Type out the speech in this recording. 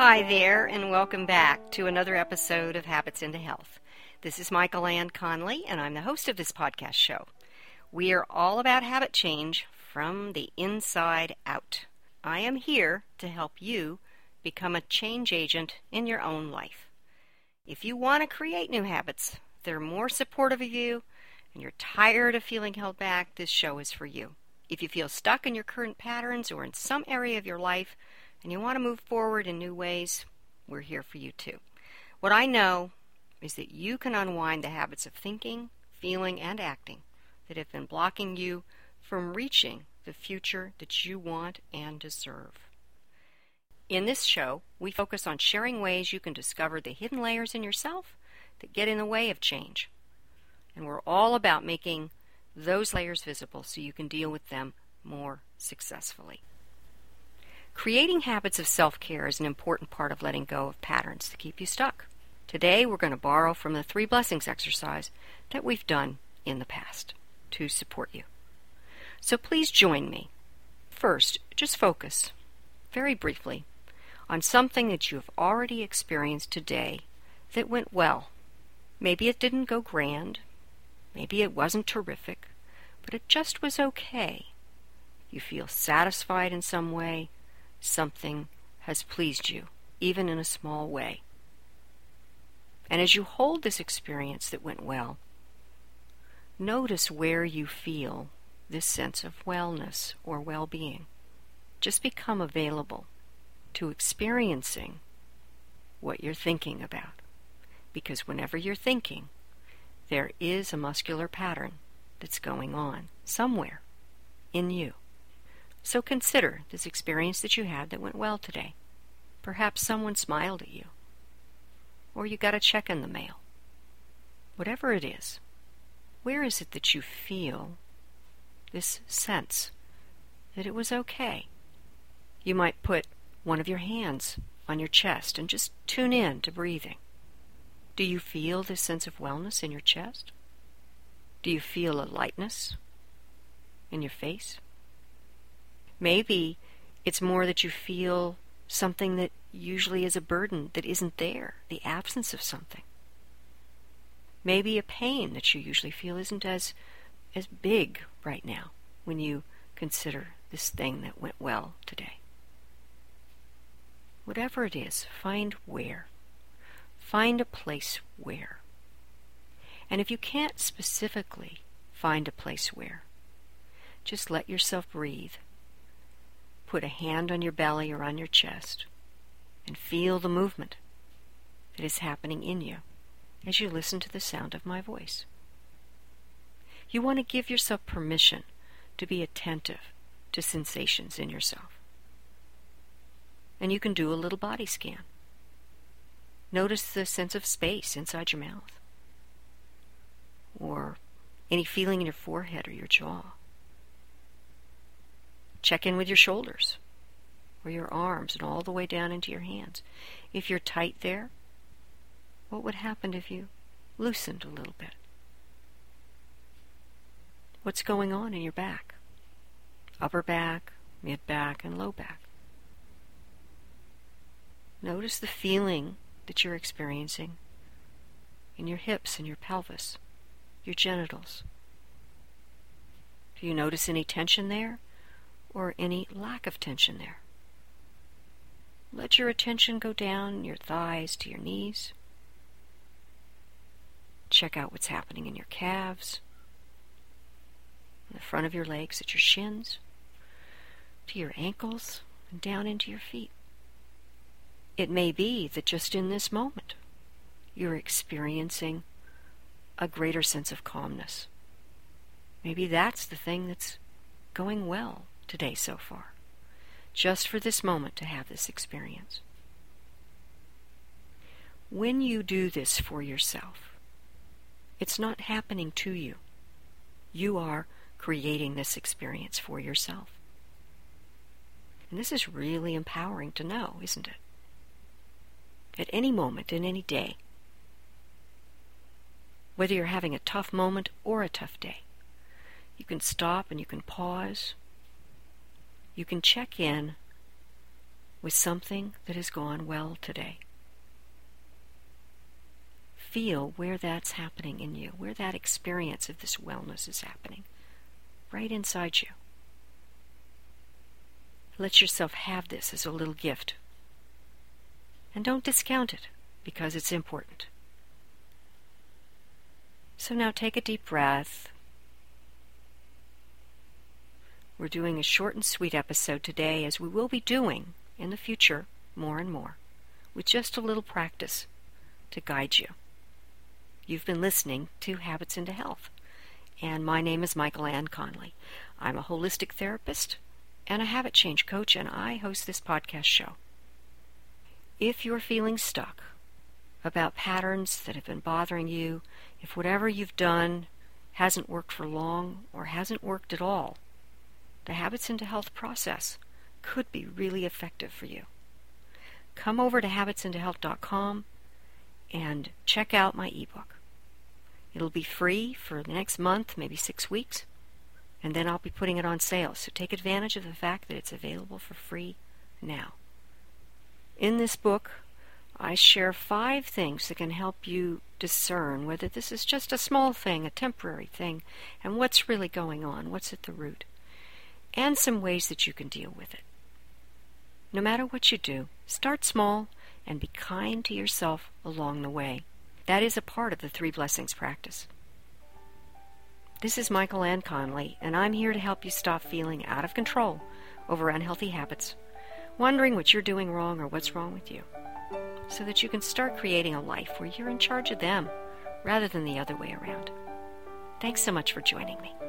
Hi there, and welcome back to another episode of Habits into Health. This is Michael Ann Conley, and I'm the host of this podcast show. We are all about habit change from the inside out. I am here to help you become a change agent in your own life. If you want to create new habits that are more supportive of you, and you're tired of feeling held back, this show is for you. If you feel stuck in your current patterns or in some area of your life, and you want to move forward in new ways, we're here for you too. What I know is that you can unwind the habits of thinking, feeling, and acting that have been blocking you from reaching the future that you want and deserve. In this show, we focus on sharing ways you can discover the hidden layers in yourself that get in the way of change. And we're all about making those layers visible so you can deal with them more successfully. Creating habits of self-care is an important part of letting go of patterns that keep you stuck. Today, we're going to borrow from the 3 blessings exercise that we've done in the past to support you. So please join me. First, just focus, very briefly, on something that you have already experienced today that went well. Maybe it didn't go grand. Maybe it wasn't terrific, but it just was okay. You feel satisfied in some way. Something has pleased you, even in a small way. And as you hold this experience that went well, notice where you feel this sense of wellness or well-being. Just become available to experiencing what you're thinking about. Because whenever you're thinking, there is a muscular pattern that's going on somewhere in you. So consider this experience that you had that went well today. Perhaps someone smiled at you, or you got a check in the mail. Whatever it is, where is it that you feel this sense that it was okay? You might put one of your hands on your chest and just tune in to breathing. Do you feel this sense of wellness in your chest? Do you feel a lightness in your face? Maybe it's more that you feel something that usually is a burden that isn't there, the absence of something. Maybe a pain that you usually feel isn't as big right now when you consider this thing that went well today. Whatever it is, find where. Find a place where. And if you can't specifically find a place where, just let yourself breathe. Put a hand on your belly or on your chest and feel the movement that is happening in you as you listen to the sound of my voice. You want to give yourself permission to be attentive to sensations in yourself. And you can do a little body scan. Notice the sense of space inside your mouth, or any feeling in your forehead or your jaw. Check in with your shoulders or your arms and all the way down into your hands. If you're tight there, what would happen if you loosened a little bit? What's going on in your back? Upper back, mid back, and low back. Notice the feeling that you're experiencing in your hips and your pelvis, your genitals. Do you notice any tension there? Or any lack of tension there? Let your attention go down your thighs to your knees. Check out what's happening in your calves, in the front of your legs at your shins, to your ankles, and down into your feet. It may be that just in this moment, you're experiencing a greater sense of calmness. Maybe that's the thing that's going well today so far, just for this moment to have this experience. When you do this for yourself, it's not happening to you. You are creating this experience for yourself. And this is really empowering to know, isn't it? At any moment, in any day, whether you're having a tough moment or a tough day, you can stop and you can pause. You can check in with something that has gone well today. Feel where that's happening in you, where that experience of this wellness is happening, right inside you. Let yourself have this as a little gift. And don't discount it, because it's important. So now take a deep breath. We're doing a short and sweet episode today, as we will be doing in the future more and more, with just a little practice to guide you. You've been listening to Habits into Health, and my name is Michael Ann Conley. I'm a holistic therapist and a habit change coach, and I host this podcast show. If you're feeling stuck about patterns that have been bothering you, if whatever you've done hasn't worked for long or hasn't worked at all, the Habits into Health process could be really effective for you. Come over to habitsintohealth.com and check out my ebook. It'll be free for the next month, maybe 6 weeks, and then I'll be putting it on sale. So take advantage of the fact that it's available for free now. In this book, I share 5 things that can help you discern whether this is just a small thing, a temporary thing, and what's really going on, what's at the root, and some ways that you can deal with it. No matter what you do, start small and be kind to yourself along the way. That is a part of the 3 Blessings practice. This is Michael Ann Conley, and I'm here to help you stop feeling out of control over unhealthy habits, wondering what you're doing wrong or what's wrong with you, so that you can start creating a life where you're in charge of them rather than the other way around. Thanks so much for joining me.